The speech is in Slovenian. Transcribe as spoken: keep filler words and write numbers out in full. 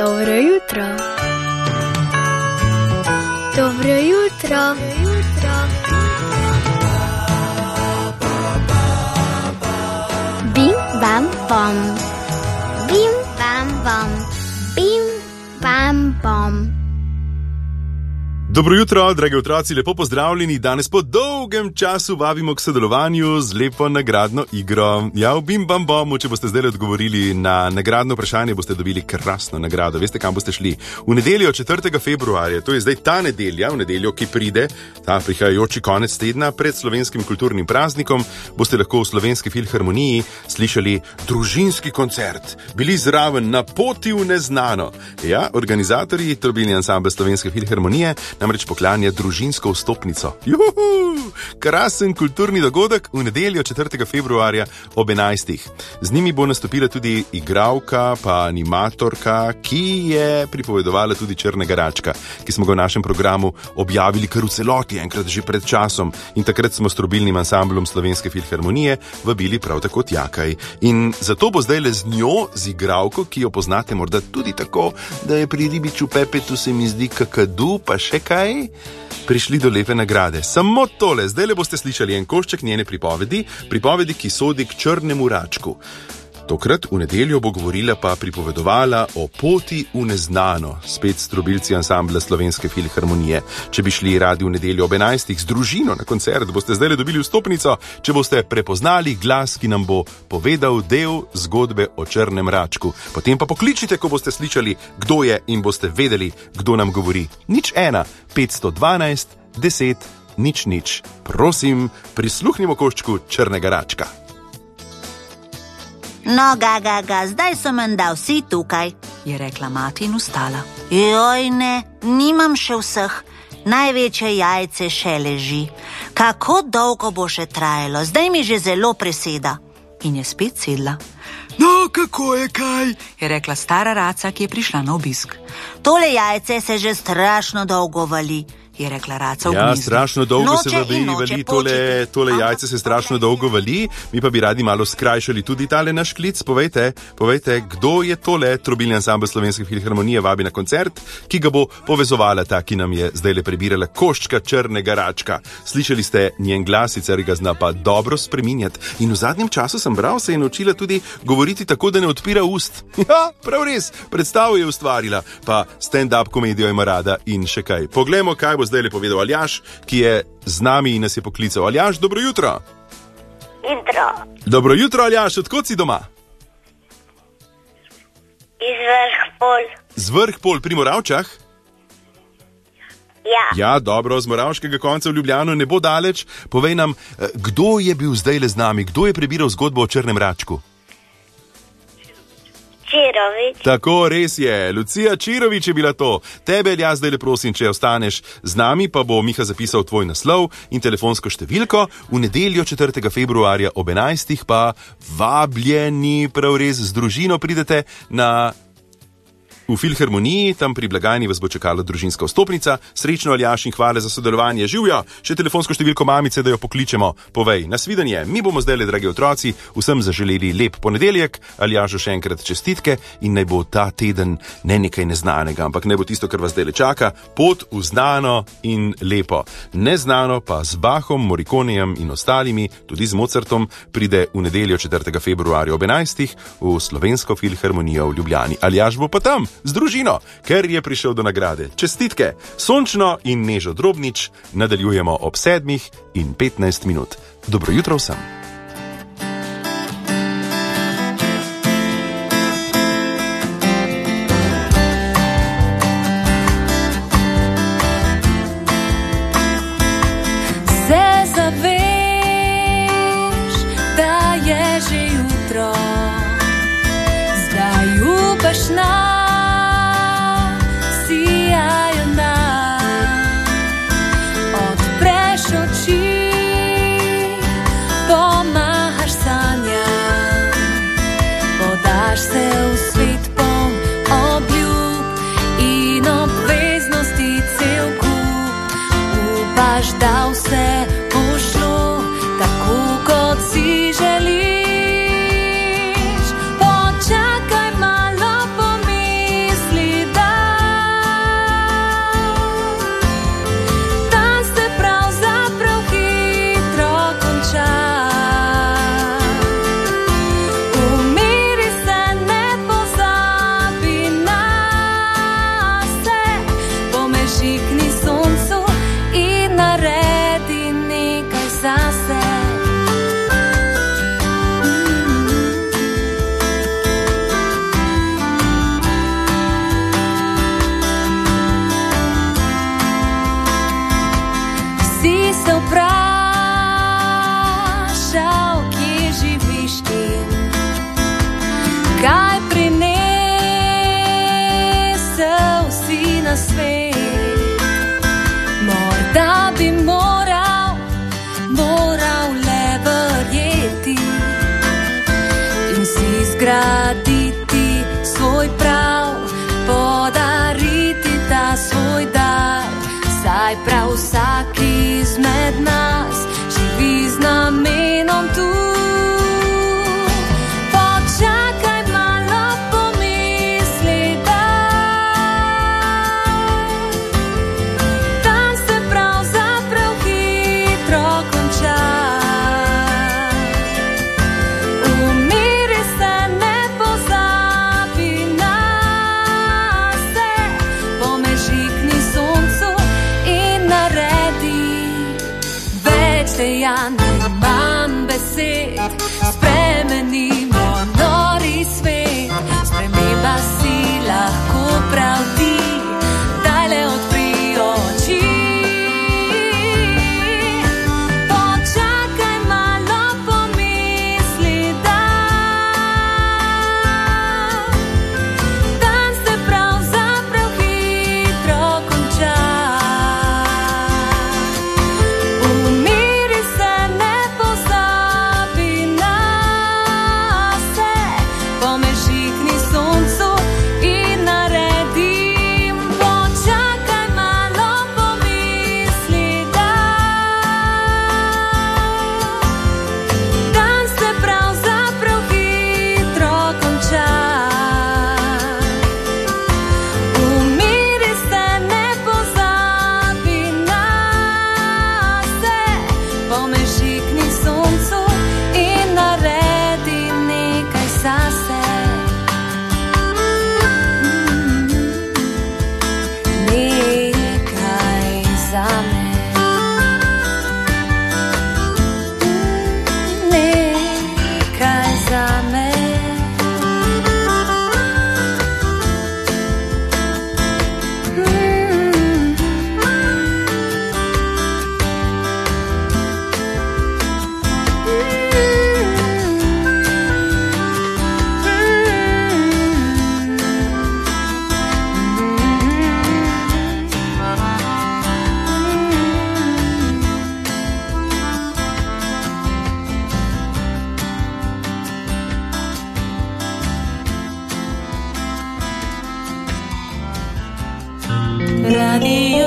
Dobro jutro. Dobro jutro. Bim bam bom. Bim bam bom. Bim bam bom. Dobro jutro, dragi otroci, lepo pozdravljeni. Danes po dolgem času vabimo k sodelovanju z lepo nagradno igro. Ja, v Bim Bam Bomu, če boste zdaj odgovorili na nagradno vprašanje, boste dobili krasno nagrado. Veste, kam boste šli? V nedeljo četrtega februarja, to je zdaj ta nedelja, v nedeljo, ki pride, ta prihajajoči konec tedna pred slovenskim kulturnim praznikom, boste lahko v Slovenski filharmoniji slišali družinski koncert. Bili zraven na poti v neznano. Ja, organizatorji Trobilni ansambel Slovenske filharmonije namreč poklanja družinsko vstopnico. Juhu! Krasen kulturni dogodek v nedeljo četrtega februarja ob enajstih. Z njimi bo nastopila tudi igralka pa animatorka, ki je pripovedovala tudi Črnega račka, ki smo ga v našem programu objavili kar v celoti enkrat že pred časom. In takrat smo s Trobilnim ansamblom Slovenske filharmonije vabili prav tako Tjakaj. In zato bo zdaj le z njo, z igralko, ki jo poznate morda tudi tako, da je pri ribiču Pepetu se mi zdi kakadu, pa še kaj, prišli do lepe nagrade. Samo tole, zdaj le boste slišali en košček njene pripovedi, pripovedi, ki sodi k Črnemu račku. Tokrat v nedeljo bo govorila pa pripovedovala o poti v neznano, spet s trobilci ansambla Slovenske filharmonije. Če bi šli radi v nedeljo ob enajstih z družino na koncert, boste zdaj le dobili vstopnico, če boste prepoznali glas, ki nam bo povedal del zgodbe o Črnem račku. Potem pa pokličite, ko boste slišali, kdo je, in boste vedeli, kdo nam govori. Nič ena, petsto dvanajst, deset, nič nič. Prosim, prisluhnimo koščku Črnega račka. No, ga, ga, ga, zdaj so menda vsi tukaj, je rekla mati in vstala. Joj, ne, nimam še vseh. Največje jajce še leži. Kako dolgo bo še trajalo? Zdaj mi že zelo preseda. In je spet sedla. No, kako je kaj? Je rekla stara raca, ki je prišla na obisk. Tole jajce se že strašno dolgo vali, je rekla raca v Ja, gnezdu. strašno dolgo Noče se vali, in noče vali tole, počiti. tole Ampak jajce se strašno dolgo vali. Mi pa bi radi malo skrajšali tudi tale naš klic. Povejte, povejte, kdo je tole Trobilni ansambel Slovenske filharmonije vabi na koncert, ki ga bo povezovala ta, ki nam je zdaj le prebirala koščka Črnega račka. Slišali ste njen glas, sicer ga zna pa dobro spreminjati. In v zadnjem času sem bral, se je naučila tudi govoriti tako, da ne odpira ust. Ja, prav res, predstavo je ustvarila, pa stand-up komedijo ima rada in še kaj. Poglejmo, kaj bo zdaj le povedal Aljaž, ki je z nami in nas je poklical. Aljaž, dobro jutro. Jutro. Dobro jutro, Aljaž, odkot si doma? Iz Vrhpol. Z Vrhpol pri Moravčah? Ja. Ja, dobro, z Moravškega konca v Ljubljano ne bo daleč. Povej nam, kdo je bil zdaj le z nami, kdo je prebiral zgodbo o Črnem račku? Čirovič. Tako, res je, Lucija Čirovič je bila to. Tebe, Aljaž, zdaj le prosim, če ostaneš z nami, pa bo Miha zapisal tvoj naslov in telefonsko številko. V nedeljo četrtega februarja ob enajstih pa vabljeni, prav res, z družino pridete na v filharmoniji, tam pri blagajni vas bo čakala družinska vstopnica. Srečno, Aljaž, in hvala za sodelovanje. Živjo, še telefonsko številko mamice, da jo pokličemo. Povej, nasvidenje, mi bomo zdaj le, dragi otroci, vsem zaželeli lep ponedeljek. Aljažu še enkrat čestitke in naj bo ta teden ne nekaj neznanega, ampak naj bo tisto, kar vas zdaj le čaka, pot v znano in lepo. Neznano pa z Bachom, Morriconejem in ostalimi, tudi z Mozartom, pride v nedeljo četrtega februarja ob enajstih v Slovensko filharmonijo v Ljubljani. Aljaž bo pa tam z družino, ker je prišel do nagrade. Čestitke! Sončno in Nežo Drobnič nadaljujemo ob sedmih in petnajst minut. Dobro jutro vsem! Se zaveš, da je že jutro, zdaj upaš na se v svet poln obljub in obveznosti cel kup. Upaš, da vse bo šlo tako, kot si želiš. Počakaj malo, pomisli Radio